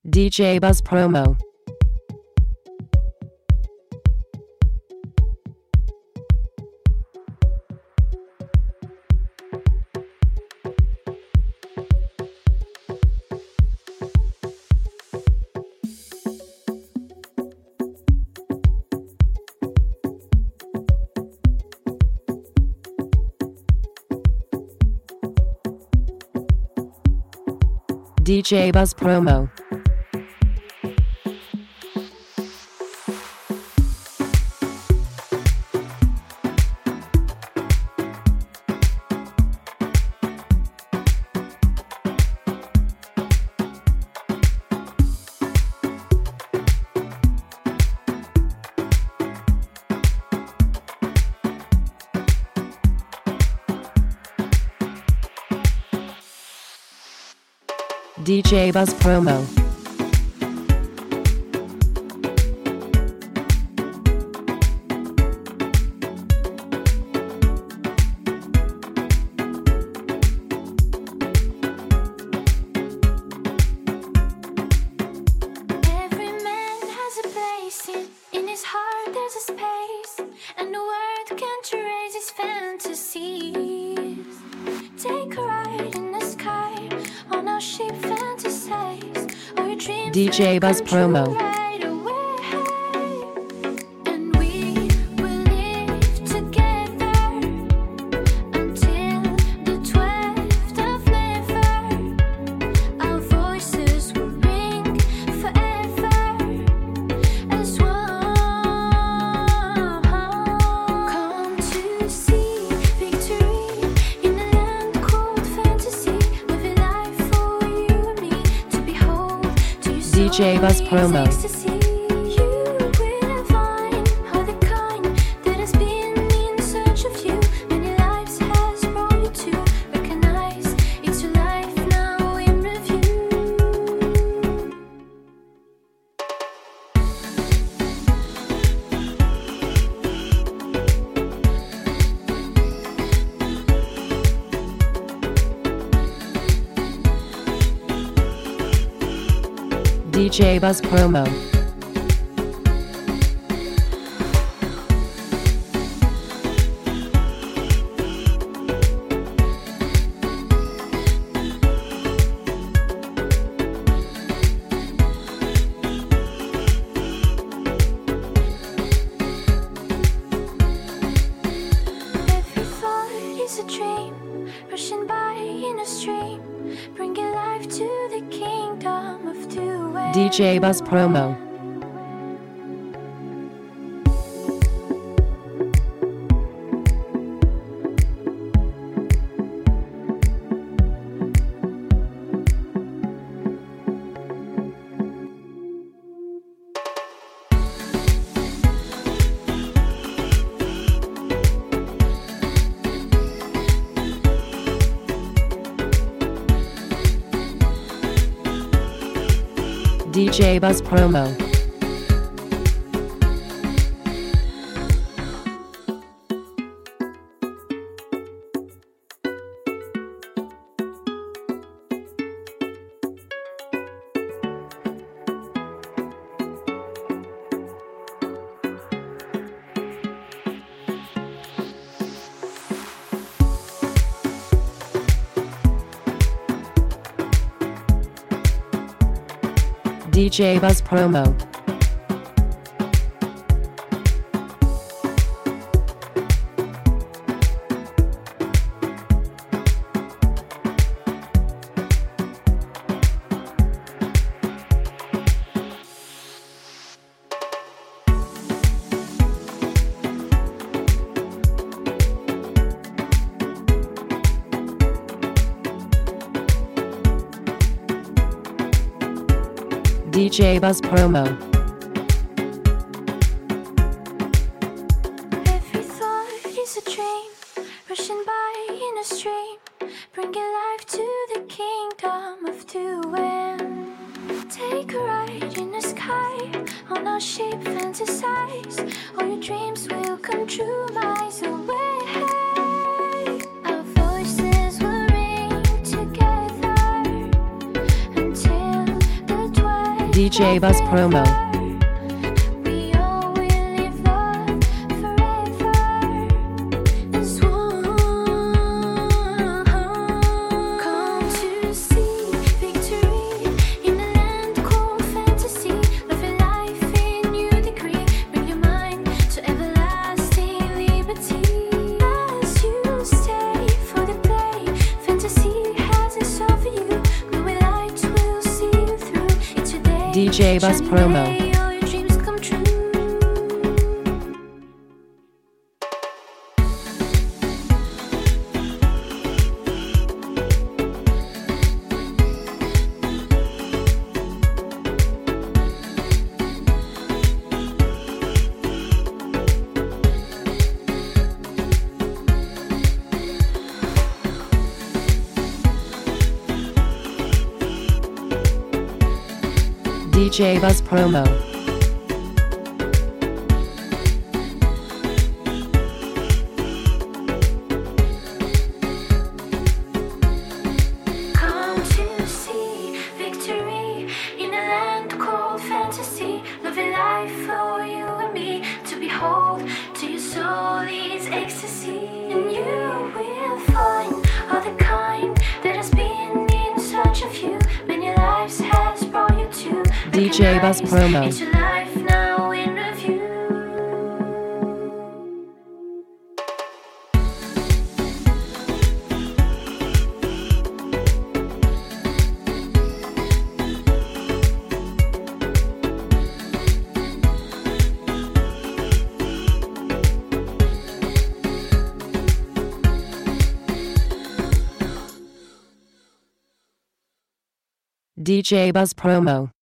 DJ Buzz Promo. DJ Buzz Promo. DJ Buzz Promo. Every man has a place in his heart there's a space, and the word can't erase his fantasies. Take a ride in the sky on our ship fantasize, or your dreams DJ Buzz Promo. right away. And we will live together until the 12th of never. Our voices will ring forever as one. Come to see victory in a land called fantasy. Living life for you and me to behold, to your soul DJ Buzz Promo. ecstasy. You will find how the kind that has been in search of you. Many lives has brought you to recognize it's your life now in review. DJ Buzz Promo. Every thought is a dream, rushing by in a stream, bringing life to the kingdom of duet. DJ Buzz Promo. DJ Buzz Promo. DJ Buzz Promo. DJ Buzz Promo. Every thought is a dream, rushing by in a stream, bringing life to the kingdom of duet. Take a ride in the sky on our ship fantasize, all your dreams will come true miles away. Our voices will ring together until the 12th DJ Buzz Promo. We all will live on forever as one. Come to see victory in a land called fantasy. Love and life in new degree. Bring your mind to everlasting liberty. As you stay for the play, fantasy has in store for you. Glowing light will see you through. It's your day. DJ Buzz Shine Promo. day, all your dreams come true. DJ Buzz Promo. Come to see victory in a land called fantasy. Loving life for you and me. To behold to your soul is ecstasy. And you will find all the kind that has been in search of you. Many lives has brought you to. DJ Buzz Promo. It's your life now in review. DJ Buzz Promo.